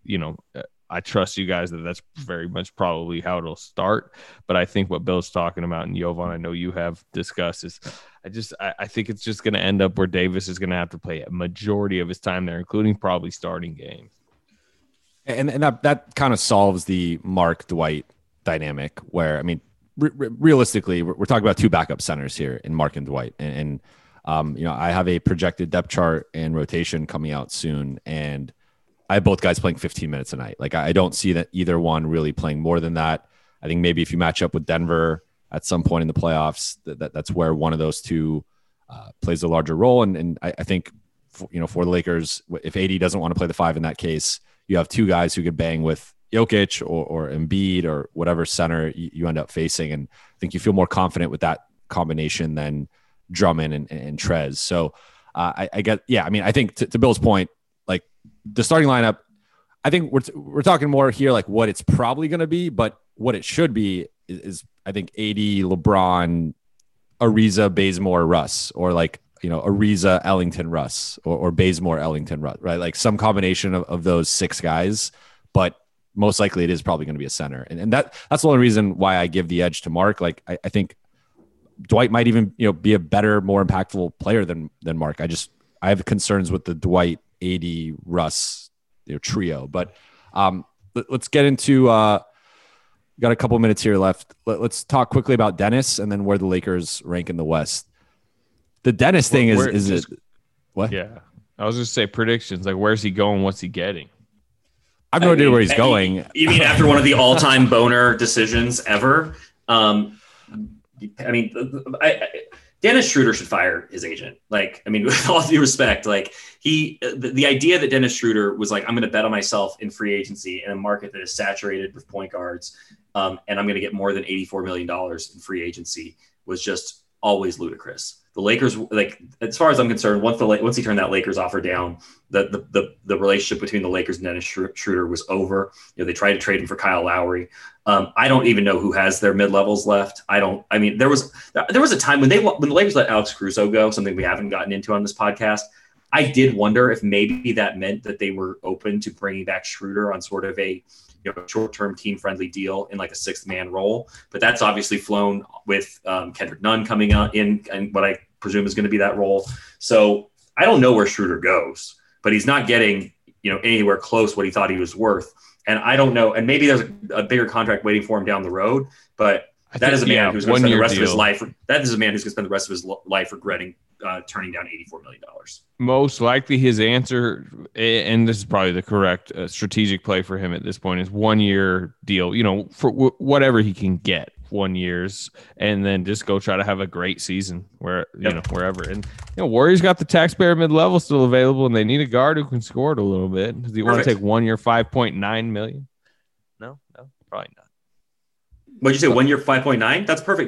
I trust you guys that that's very much probably how it'll start. But I think what Bill's talking about, and Jovan, I know you have discussed, is I think it's just going to end up where Davis is going to have to play a majority of his time there, including probably starting games. And that kind of solves the Mark Dwight dynamic where, realistically, we're talking about 2 backup centers here in Mark and Dwight. And I have a projected depth chart and rotation coming out soon, and I have both guys playing 15 minutes a night. Like, I don't see that either one really playing more than that. I think maybe if you match up with Denver at some point in the playoffs, that's where one of those 2 plays a larger role. And I think, for the Lakers, if AD doesn't want to play the 5 in that case, you have 2 guys who could bang with Jokic or Embiid or whatever center you end up facing. And I think you feel more confident with that combination than Drummond and Trez. So I think to Bill's point, like the starting lineup, I think we're talking more here like what it's probably going to be, but what it should be is I think AD, LeBron, Ariza, Bazemore, Russ, or Ariza, Ellington, Russ, or Bazemore, Ellington, Russ, right? Like some combination of those 6 guys. But most likely it is probably going to be a center. And that's the only reason why I give the edge to Mark. Like I think Dwight might even, be a better, more impactful player than Mark. I have concerns with the Dwight, AD, Russ, trio. But let's get into got a couple minutes here left. Let's talk quickly about Dennis and then where the Lakers rank in the West. The Dennis thing is it what? Yeah. I was just say predictions. Like, where's he going? What's he getting? I have no idea where he's going. You mean after one of the all-time boner decisions ever? Dennis Schroeder should fire his agent. Like, I mean, with all due respect, like the idea that Dennis Schroeder was like, I'm going to bet on myself in free agency in a market that is saturated with point guards, and I'm going to get more than $84 million in free agency was just always ludicrous. The Lakers, like, as far as I'm concerned, once he turned that Lakers offer down, the relationship between the Lakers and Dennis Schroeder was over. They tried to trade him for Kyle Lowry. I don't even know who has their mid-levels left. There was a time when the Lakers let Alex Caruso go, something we haven't gotten into on this podcast. I did wonder if maybe that meant that they were open to bringing back Schroeder on sort of a short-term team-friendly deal in like a sixth-man role. But that's obviously flown with Kendrick Nunn coming out in and what I presume is going to be that role. So I don't know where Schroeder goes, but he's not getting anywhere close what he thought he was worth. And I don't know. And maybe there's a bigger contract waiting for him down the road. But that is a man who's going to spend the rest of his life. That is a man who's going to spend the rest of his life regretting turning down $84 million. Most likely his answer, and this is probably the correct strategic play for him at this point, is 1 year deal, for whatever he can get 1 year's, and then just go try to have a great season wherever. And Warriors got the taxpayer mid-level still available, and they need a guard who can score it a little bit. Do you want to take 1 year, $5.9 million? No, probably not. What'd you say? 1 year, 5.9? That's perfect.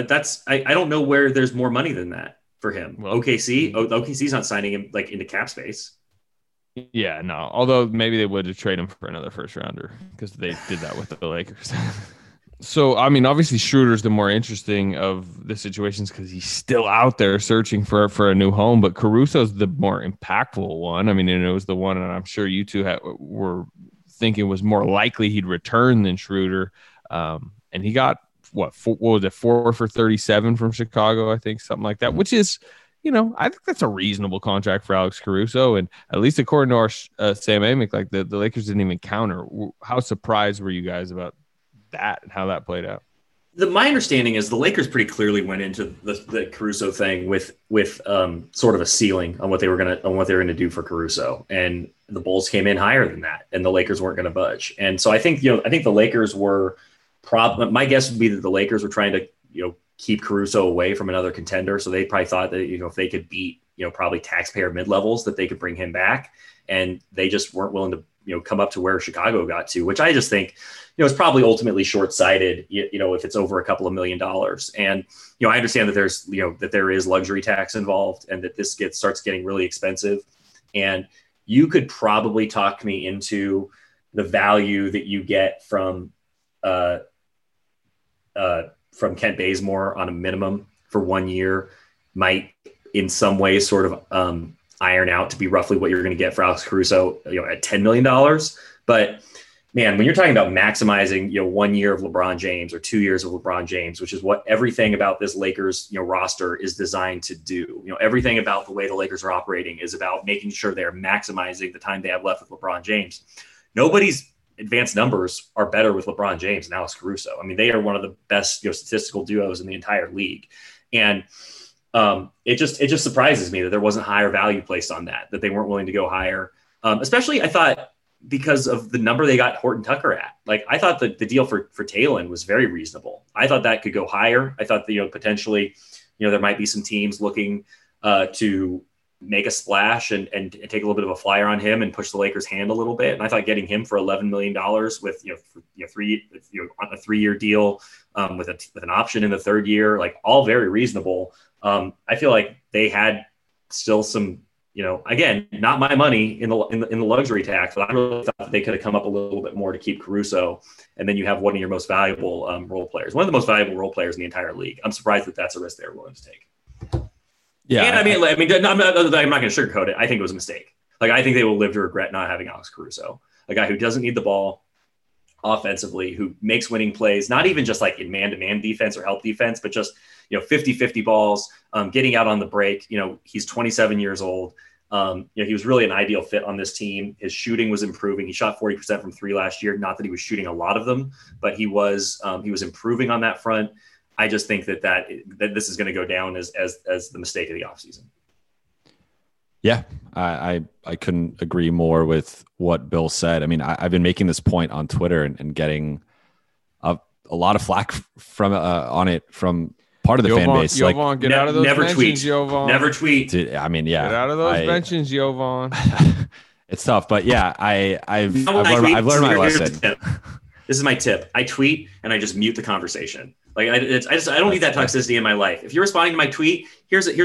I don't know where there's more money than that for him. Well, OKC's not signing him like into cap space. Yeah, no. Although maybe they would have traded him for another first rounder because they did that with the Lakers. So, I mean, obviously Schroeder's the more interesting of the situations because he's still out there searching for a new home. But Caruso's the more impactful one. I mean, and it was the one, and I'm sure you two were thinking was more likely he'd return than Schroeder. And he got what was it, 4 for 37 from Chicago, I think, something like that, which is, I think that's a reasonable contract for Alex Caruso. And at least according to our Sam Amick, like the Lakers didn't even counter. How surprised were you guys about that and how that played out? My understanding is the Lakers pretty clearly went into the Caruso thing with sort of a ceiling on what they were gonna do for Caruso, and the Bulls came in higher than that, and the Lakers weren't going to budge. And so I think the Lakers were. My guess would be that the Lakers were trying to, keep Caruso away from another contender. So they probably thought that, if they could beat, probably taxpayer mid-levels, that they could bring him back. And they just weren't willing to, come up to where Chicago got to, which I just think, is probably ultimately short-sighted, if it's over a couple of $1 million. And, I understand that there's, that there is luxury tax involved and that this starts getting really expensive. And you could probably talk me into the value that you get from Kent Bazemore on a minimum for 1 year might in some ways sort of iron out to be roughly what you're going to get for Alex Caruso, at $10 million. But man, when you're talking about maximizing, 1 year of LeBron James or 2 years of LeBron James, which is what everything about this Lakers, roster is designed to do. Everything about the way the Lakers are operating is about making sure they're maximizing the time they have left with LeBron James. Nobody's advanced numbers are better with LeBron James and Alex Caruso. I mean, they are one of the best, statistical duos in the entire league. And it just surprises me that there wasn't higher value placed on that they weren't willing to go higher. Especially I thought because of the number they got Horton Tucker at. Like, I thought that the deal for Talon was very reasonable. I thought that could go higher. I thought that, potentially, there might be some teams looking to make a splash and take a little bit of a flyer on him and push the Lakers' hand a little bit. And I thought getting him for $11 million with on a 3-year deal with an option in the third year, like, all very reasonable. I feel like they had still some, again, not my money in the luxury tax, but I really thought that they could have come up a little bit more to keep Caruso. And then you have one of your most valuable role players, one of the most valuable role players in the entire league. I'm surprised that that's a risk they're willing to take. Yeah, and I'm not going to sugarcoat it. I think it was a mistake. Like, I think they will live to regret not having Alex Caruso, a guy who doesn't need the ball, offensively who makes winning plays, not even just like in man-to-man defense or help defense, but just, 50-50 balls, getting out on the break. He's 27 years old. He was really an ideal fit on this team. His shooting was improving. He shot 40% from 3 last year. Not that he was shooting a lot of them, but he was improving on that front. I just think that this is going to go down as the mistake of the offseason. Yeah, I couldn't agree more with what Bill said. I mean, I've been making this point on Twitter and getting a lot of flack from on it from part of the fan base. Jovan, get out of those mentions, tweet. Jovan. Never tweet. Dude, I mean, yeah. Get out of those mentions, Jovan. It's tough, but yeah, I've learned my lesson. This is my tip. I tweet and I just mute the conversation. Like I don't need that toxicity in my life. If you're responding to my tweet, here's a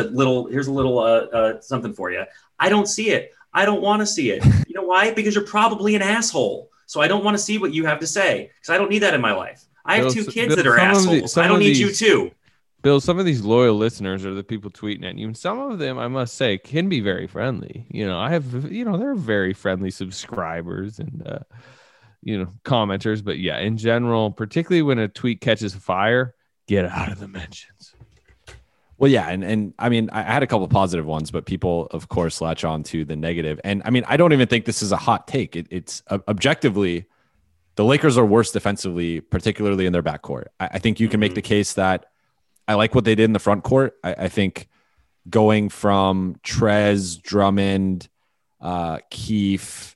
little something for you. I don't see it. I don't want to see it. You know why? Because you're probably an asshole. So I don't want to see what you have to say because I don't need that in my life. I have 2 kids that are assholes. I don't need you too. Bill, some of these loyal listeners are the people tweeting at you, and some of them, I must say, can be very friendly. They're very friendly subscribers and commenters. But yeah, in general, particularly when a tweet catches fire, get out of the mentions. Well, yeah, and I mean, I had a couple of positive ones, but people, of course, latch on to the negative. And I mean, I don't even think this is a hot take. It's objectively, the Lakers are worse defensively, particularly in their backcourt. I think you can make the case that I like what they did in the front court. I think going from Trez, Drummond, Keefe,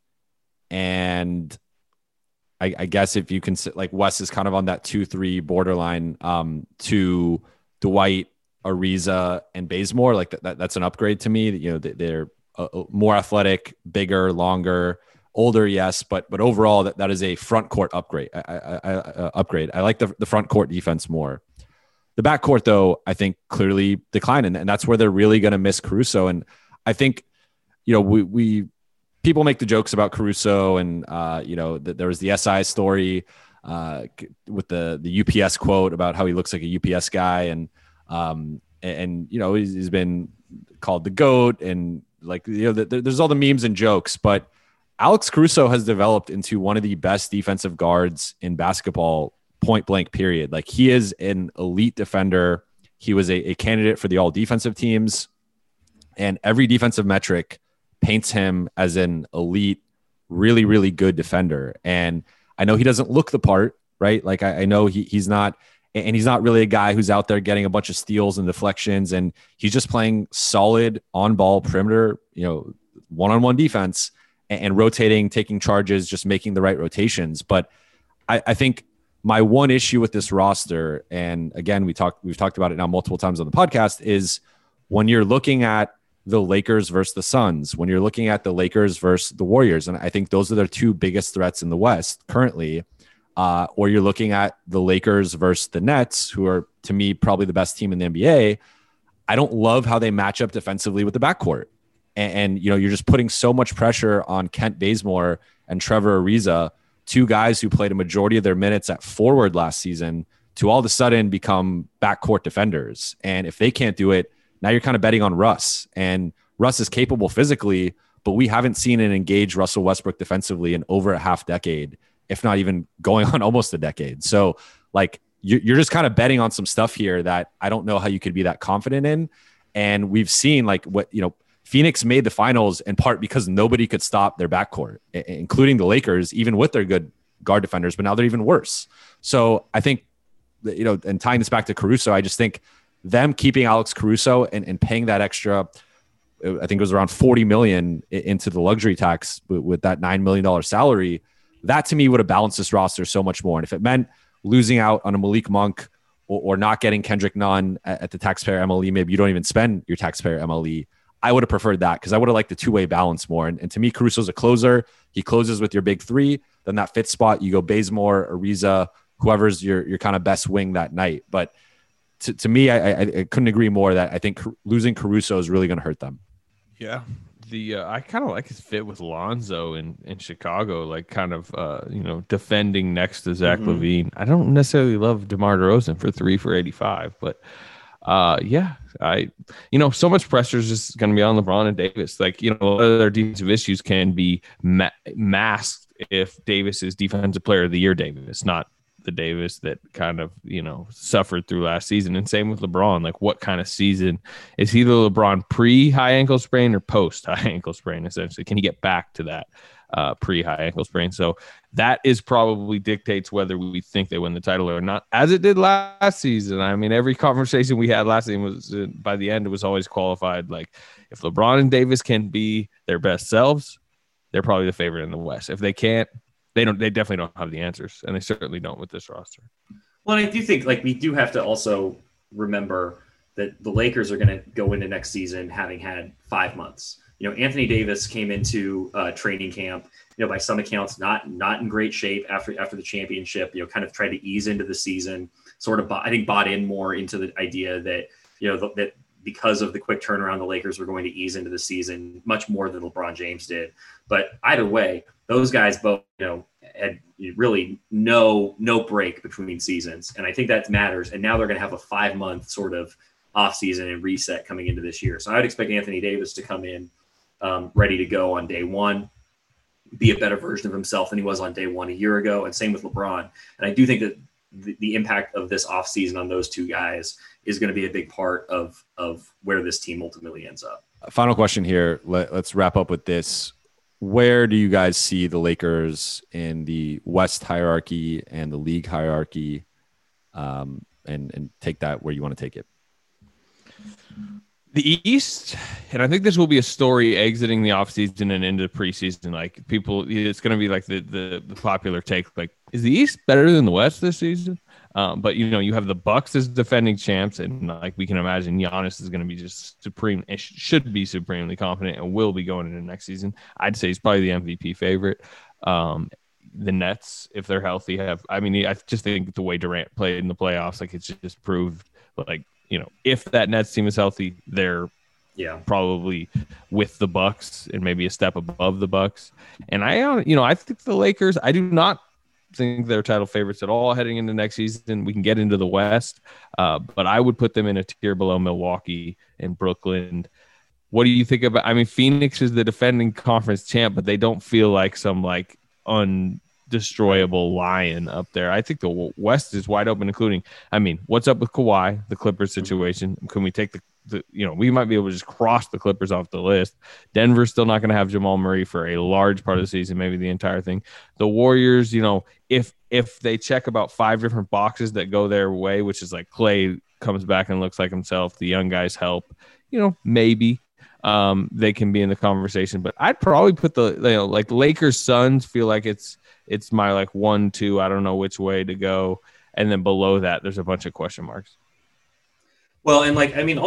and I guess if you can, like Wes is kind of on that 2-3 borderline, to Dwight, Ariza, and Bazemore, like that's an upgrade to me. They're more athletic, bigger, longer, older, yes, but overall that is a front court upgrade. I like the front court defense more. The backcourt, though, I think clearly declined, and that's where they're really going to miss Caruso. And I think we people make the jokes about Caruso, and there was the SI story with the UPS quote about how he looks like a UPS guy, and he's been called the GOAT, and there's all the memes and jokes, but Alex Caruso has developed into one of the best defensive guards in basketball, point blank period. Like, he is an elite defender. He was a candidate for the all defensive teams, and every defensive metric paints him as an elite, really, really good defender. And I know he doesn't look the part, right? Like I know he's not, and he's not really a guy who's out there getting a bunch of steals and deflections, and he's just playing solid on-ball perimeter, one-on-one defense and rotating, taking charges, just making the right rotations. But I think my one issue with this roster, and again, we've talked about it now multiple times on the podcast, is when you're looking at the Lakers versus the Suns, when you're looking at the Lakers versus the Warriors, and I think those are their 2 biggest threats in the West currently, or you're looking at the Lakers versus the Nets, who are, to me, probably the best team in the NBA. I don't love how they match up defensively with the backcourt. And you're just putting so much pressure on Kent Bazemore and Trevor Ariza, 2 guys who played a majority of their minutes at forward last season, to all of a sudden become backcourt defenders. And if they can't do it, now you're kind of betting on Russ. And Russ is capable physically, but we haven't seen an engaged Russell Westbrook defensively in over a half decade, if not even going on almost a decade. So like you're just kind of betting on some stuff here that I don't know how you could be that confident in. And we've seen Phoenix made the finals in part because nobody could stop their backcourt, including the Lakers, even with their good guard defenders, but now they're even worse. So I think, and tying this back to Caruso, I just think them keeping Alex Caruso and paying that extra, I think it was around $40 million into the luxury tax with that $9 million salary, that to me would have balanced this roster so much more. And if it meant losing out on a Malik Monk or not getting Kendrick Nunn at the taxpayer MLE, maybe you don't even spend your taxpayer MLE, I would have preferred that because I would have liked the 2-way balance more. And to me, Caruso's a closer. He closes with your big 3. Then that fifth spot, you go Bazemore, Ariza, whoever's your kind of best wing that night. But to me, I couldn't agree more that I think losing Caruso is really going to hurt them. Yeah. I kind of like his fit with Lonzo in Chicago, like kind of, defending next to Zach LaVine. I don't necessarily love DeMar DeRozan for 3 for 85, but so much pressure is just going to be on LeBron and Davis. Like, their defensive issues can be masked if Davis is Defensive Player of the Year Davis, not the Davis that kind of, suffered through last season. And same with LeBron. Like, what kind of season is he? The LeBron pre-high ankle sprain or post-high ankle sprain, essentially? Can he get back to that pre-high ankle sprain? So that is probably dictates whether we think they win the title or not, as it did last season. I mean, every conversation we had last season was, by the end, it was always qualified. Like, if LeBron and Davis can be their best selves, they're probably the favorite in the West. If they can't, they definitely don't have the answers, and they certainly don't with this roster. Well, I do think we do have to also remember that the Lakers are going to go into next season having had 5 months. Anthony Davis came into training camp, by some accounts, not in great shape after the championship, kind of tried to ease into the season, sort of, I think, bought in more into the idea that, that because of the quick turnaround, the Lakers were going to ease into the season much more than LeBron James did. But either way, those guys both, had really no break between seasons. And I think that matters. And now they're going to have a 5-month sort of off season and reset coming into this year. So I would expect Anthony Davis to come in ready to go on day one, be a better version of himself than he was on day one a year ago. And same with LeBron. And I do think that the impact of this off season on those two guys is going to be a big part of where this team ultimately ends up. Final question here. Let's wrap up with this. Where do you guys see the Lakers in the West hierarchy and the league hierarchy, and take that where you want to take it? The East, and I think this will be a story exiting the offseason and into preseason. Like, people, it's going to be like the popular take, like, is the East better than the West this season? But you have the Bucks as defending champs, and like, we can imagine Giannis is going to be just supreme. It should be supremely confident and will be going into next season. I'd say he's probably the MVP favorite. The Nets, if they're healthy, I just think the way Durant played in the playoffs, like, it's just proved, like, if that Nets team is healthy, they're probably with the Bucks and maybe a step above the Bucks. And I think the Lakers, I do not think they're title favorites at all heading into next season. We can get into the West, but I would put them in a tier below Milwaukee and Brooklyn. What do you think about? I mean, Phoenix is the defending conference champ, but they don't feel like some like undestroyable lion up there. I think the West is wide open, including, what's up with Kawhi, the Clippers situation? Can we take we might be able to just cross the Clippers off the list. Denver's still not going to have Jamal Murray for a large part of the season, maybe the entire thing. The Warriors, if they check about 5 different boxes that go their way, which is like Klay comes back and looks like himself, the young guys help, maybe they can be in the conversation. But I'd probably put the Lakers Suns feel like it's my like 1-2. I don't know which way to go. And then below that, there's a bunch of question marks. Well, and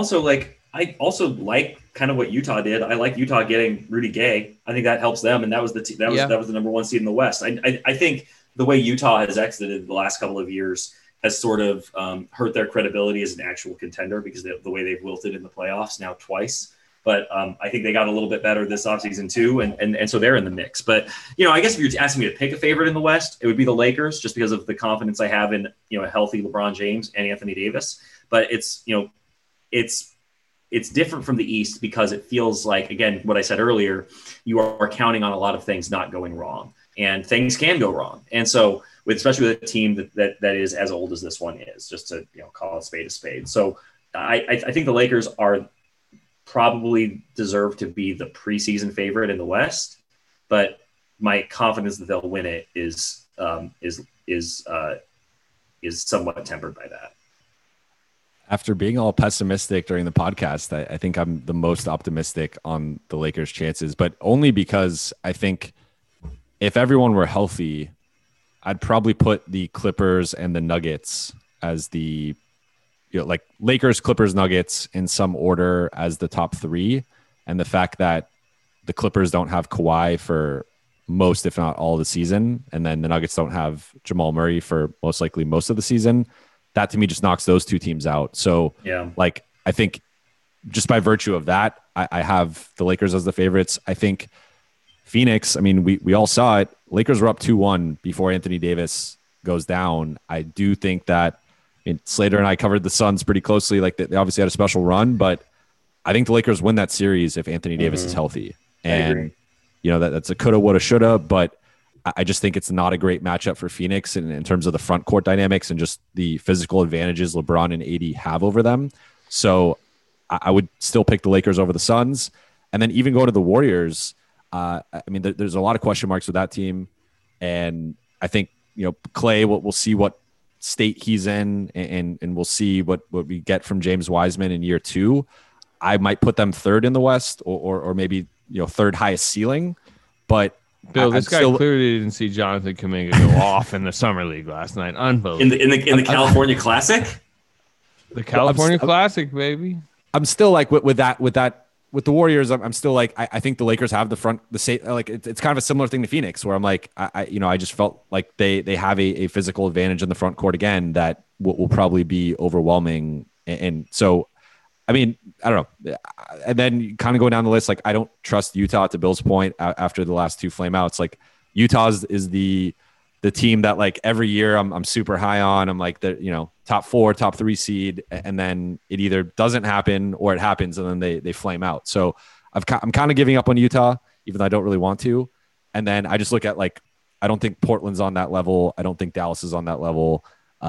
I also like kind of what Utah did. I like Utah getting Rudy Gay. I think that helps them, and that was the number 1 seed in the West. I think the way Utah has exited the last couple of years has sort of hurt their credibility as an actual contender because the way they've wilted in the playoffs now twice. But I think they got a little bit better this offseason too, and so they're in the mix. But I guess if you're asking me to pick a favorite in the West, it would be the Lakers, just because of the confidence I have in a healthy LeBron James and Anthony Davis. But it's different from the East because it feels like, again, what I said earlier, you are counting on a lot of things not going wrong, and things can go wrong. And so especially with a team that is as old as this one is, just to call a spade a spade. So I think the Lakers are probably deserve to be the preseason favorite in the West, but my confidence that they'll win it is somewhat tempered by that. After being all pessimistic during the podcast, I think I'm the most optimistic on the Lakers' chances, but only because I think if everyone were healthy, I'd probably put the Clippers and the Nuggets as the like Lakers, Clippers, Nuggets in some order as the top 3. And the fact that the Clippers don't have Kawhi for most, if not all, of the season, and then the Nuggets don't have Jamal Murray for most likely most of the season, that to me just knocks those two teams out. So I think just by virtue of that, I have the Lakers as the favorites. I think Phoenix, we all saw it. Lakers were up 2-1 before Anthony Davis goes down. I do think that Slater and I covered the Suns pretty closely. Like, they obviously had a special run, but I think the Lakers win that series if Anthony Davis is healthy. And, that's a coulda, woulda, shoulda, but I just think it's not a great matchup for Phoenix in terms of the front court dynamics and just the physical advantages LeBron and AD have over them. So I would still pick the Lakers over the Suns. And then even go to the Warriors. I mean, there's a lot of question marks with that team. And I think, Clay, we'll see what state he's in, and we'll see what we get from James Wiseman in year 2. I might put them third in the West or maybe, third highest ceiling. But Bill, this guy clearly didn't see Jonathan Kuminga go off in the summer league last night. Unbelievable. In the California Classic? The California Classic, baby. I'm still like with the Warriors. I'm still like I think the Lakers have it's kind of a similar thing to Phoenix, where I'm like I just felt like they have a physical advantage in the front court again that will probably be overwhelming, and so I mean I don't know. And then kind of going down the list, like I don't trust Utah, to Bill's point, after the last 2 flameouts. Like Utah is the team that like every year I'm super high on. I'm like the top 4, top 3 seed, and then it either doesn't happen or it happens and then they flame out. So I'm kind of giving up on Utah, even though I don't really want to. And then I just look at like I don't think Portland's on that level. I don't think Dallas is on that level.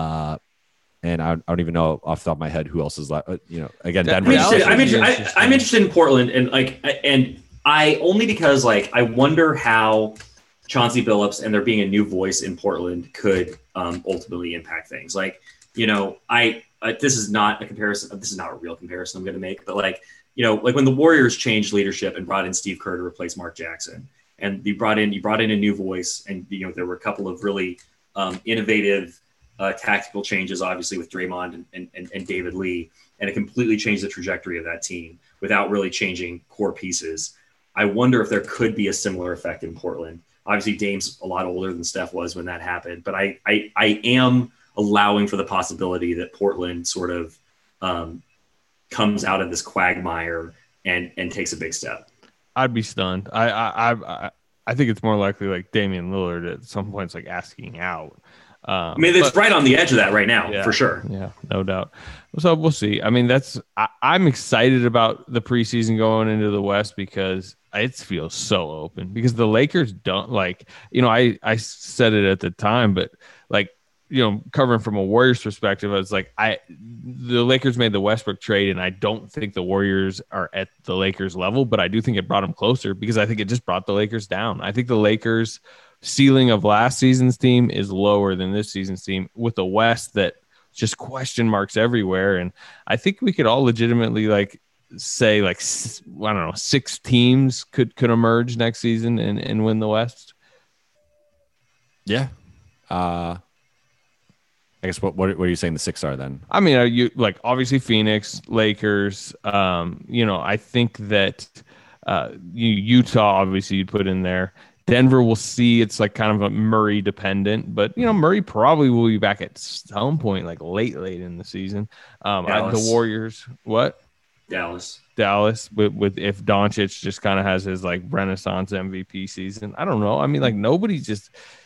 And I don't even know off the top of my head who else is left. Again, Denver. I'm interested in Portland, and I only because like I wonder how Chauncey Billups and there being a new voice in Portland could ultimately impact things. Like, this is not a comparison. This is not a real comparison I'm going to make, but like when the Warriors changed leadership and brought in Steve Kerr to replace Mark Jackson, and you brought in a new voice, and there were a couple of really innovative tactical changes, obviously with Draymond and David Lee, and it completely changed the trajectory of that team without really changing core pieces. I wonder if there could be a similar effect in Portland. Obviously, Dame's a lot older than Steph was when that happened, but I am allowing for the possibility that Portland sort of comes out of this quagmire and takes a big step. I'd be stunned. I think it's more likely like Damian Lillard at some points like asking out. I mean, it's right on the edge of that right now, for sure. Yeah, no doubt. So we'll see. I mean, I'm excited about the preseason going into the West because it feels so open, because the Lakers don't I said it at the time, but covering from a Warriors perspective, I was like, the Lakers made the Westbrook trade, and I don't think the Warriors are at the Lakers level, but I do think it brought them closer because I think it just brought the Lakers down. I think the Lakers ceiling of last season's team is lower than this season's team, with a West that just question marks everywhere. And I think we could all legitimately say 6 teams could emerge next season and win the West. Yeah. I guess what are you saying the 6 are then? I mean, you obviously Phoenix, Lakers. I think that Utah obviously you'd put in there. Denver, we'll see. It's kind of a Murray dependent, but Murray probably will be back at some point, late in the season. The Warriors, what? Dallas with if Doncic just kind of has his Renaissance MVP season. I don't know. I mean, nobody's just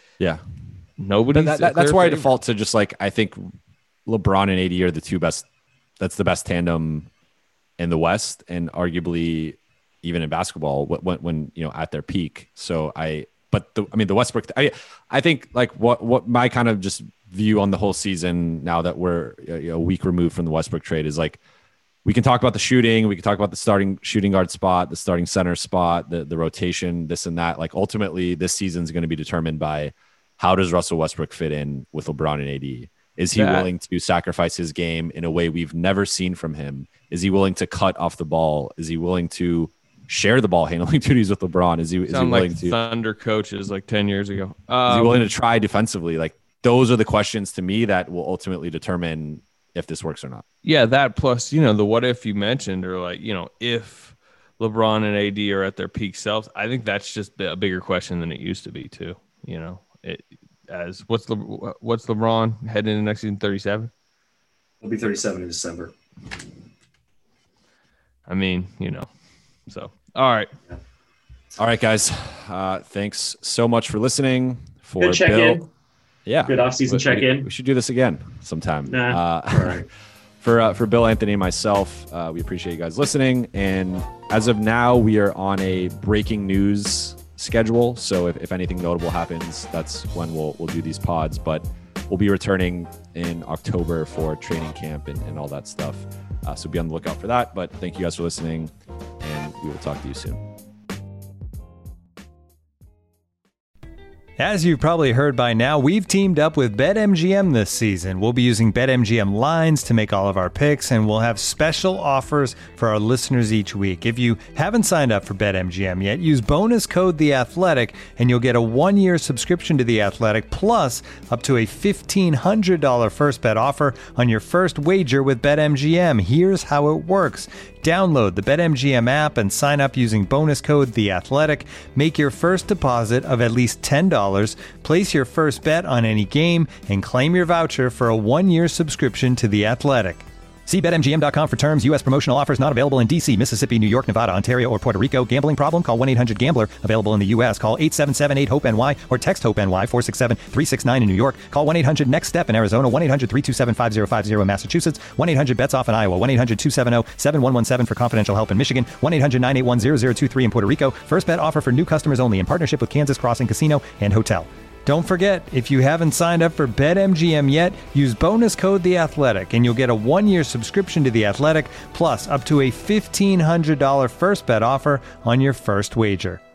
nobody. That's why I default to just I think LeBron and AD are the 2 best. That's the best tandem in the West, and arguably even in basketball when at their peak. So the Westbrook, I think what my kind of just view on the whole season, now that we're a week removed from the Westbrook trade, is we can talk about the shooting, we can talk about the starting shooting guard spot, the starting center spot, the rotation, this and that. Ultimately this season is going to be determined by how does Russell Westbrook fit in with LeBron and AD. Is he willing to sacrifice his game in a way we've never seen from him? Is he willing to cut off the ball? Is he willing to share the ball handling duties with LeBron? Is he willing to Thunder coaches 10 years ago? Is he willing to try defensively? Those are the questions to me that will ultimately determine if this works or not. Yeah, that plus the what if you mentioned, or if LeBron and AD are at their peak selves. I think that's just a bigger question than it used to be too. What's LeBron heading into next season? 37. He'll be 37 in December. I mean, So, all right. All right, guys. Thanks so much for listening. For good check-in. Yeah. Good off-season check-in. We should do this again sometime. All right. For Bill, Anthony, and myself, we appreciate you guys listening. And as of now, we are on a breaking news schedule. So if anything notable happens, that's when we'll do these pods. But we'll be returning in October for training camp and all that stuff. So be on the lookout for that. But thank you guys for listening, and we will talk to you soon. As you've probably heard by now, we've teamed up with BetMGM this season. We'll be using BetMGM lines to make all of our picks, and we'll have special offers for our listeners each week. If you haven't signed up for BetMGM yet, use bonus code The Athletic, and you'll get a 1-year subscription to The Athletic, plus up to a $1,500 first bet offer on your first wager with BetMGM. Here's how it works. Download the BetMGM app and sign up using bonus code The Athletic. Make your first deposit of at least $10. Place your first bet on any game and claim your voucher for a 1-year subscription to The Athletic. See BetMGM.com for terms. U.S. promotional offers not available in D.C., Mississippi, New York, Nevada, Ontario, or Puerto Rico. Gambling problem? Call 1-800-GAMBLER. Available in the U.S. Call 877-8-HOPE-NY or text HOPE-NY 467-369 in New York. Call 1-800-NEXT-STEP in Arizona. 1-800-327-5050 in Massachusetts. 1-800-BETS-OFF in Iowa. 1-800-270-7117 for confidential help in Michigan. 1-800-981-0023 in Puerto Rico. First bet offer for new customers only in partnership with Kansas Crossing Casino and Hotel. Don't forget, if you haven't signed up for BetMGM yet, use bonus code The Athletic, and you'll get a 1-year subscription to The Athletic, plus up to a $1,500 first bet offer on your first wager.